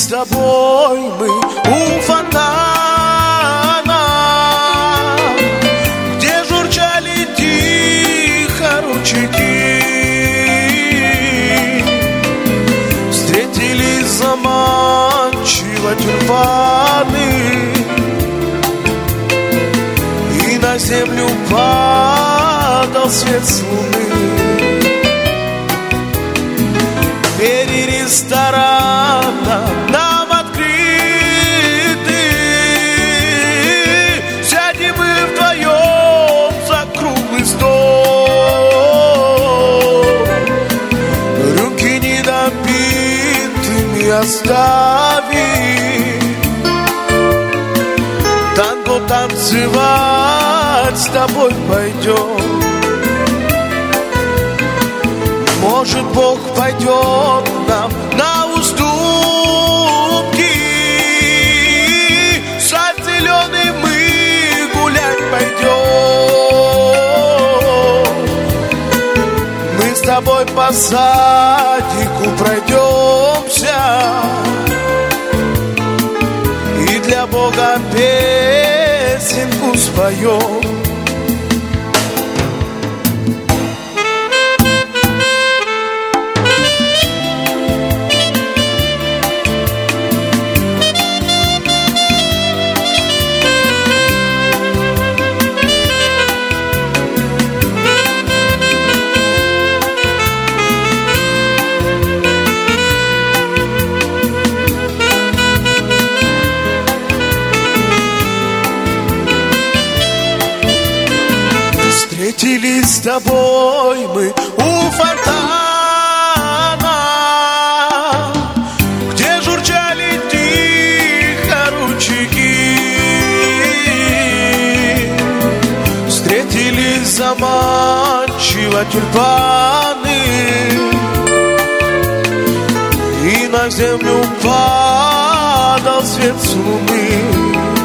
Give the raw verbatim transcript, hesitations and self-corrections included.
с тобой мы у фонтана, где журчали тихо ручейки. Встретились заманчиво тюльпаны, и на землю падал свет с луны. Двери ресторана нам открыты, сядем мы вдвоем за круглый стол. Рюмки недопитыми оставим, танго танцевать с тобой пойдем. Может, Бог пойдет нам на уступки, сад зеленый мы гулять пойдем. Мы с тобой по садику пройдемся и для Бога песенку споем. Встретились с тобой мы у фонтана, где журчали тихо ручейки. Встретились заманчиво тюльпаны, и на землю падал свет с луны.